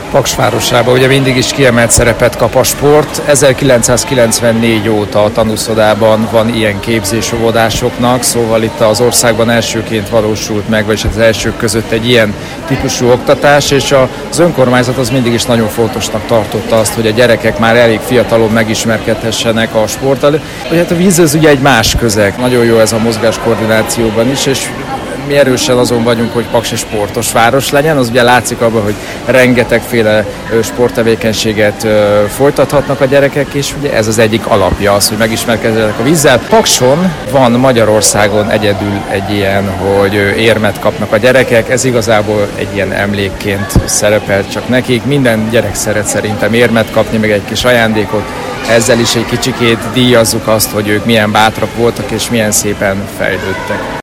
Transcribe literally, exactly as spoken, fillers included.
Paks városában ugye mindig is kiemelt szerepet kap a sport. ezerkilencszázkilencvennégy óta a tanúszodában van ilyen képzés óvodásoknak, szóval itt az országban elsőként valósult meg, vagyis az elsők között egy ilyen típusú oktatás, és az önkormányzat az mindig is nagyon fontosnak tartotta azt, hogy a gyerekek már elég fiatalon megismerkedhessenek a sporttal. Hát a víz az ugye egy más közeg, nagyon jó ez a mozgáskoordinációban is, és mi erősen azon vagyunk, hogy Paks egy sportos város legyen, az ugye látszik abban, hogy rengetegféle sporttevékenységet folytathatnak a gyerekek, és ugye ez az egyik alapja az, hogy megismerkedjenek a vízzel. Pakson van Magyarországon egyedül egy ilyen, hogy érmet kapnak a gyerekek, ez igazából egy ilyen emlékként szerepel csak nekik. Minden gyerek szeret szerintem érmet kapni, meg egy kis ajándékot. Ezzel is egy kicsikét díjazzuk azt, hogy ők milyen bátrak voltak, és milyen szépen fejlődtek.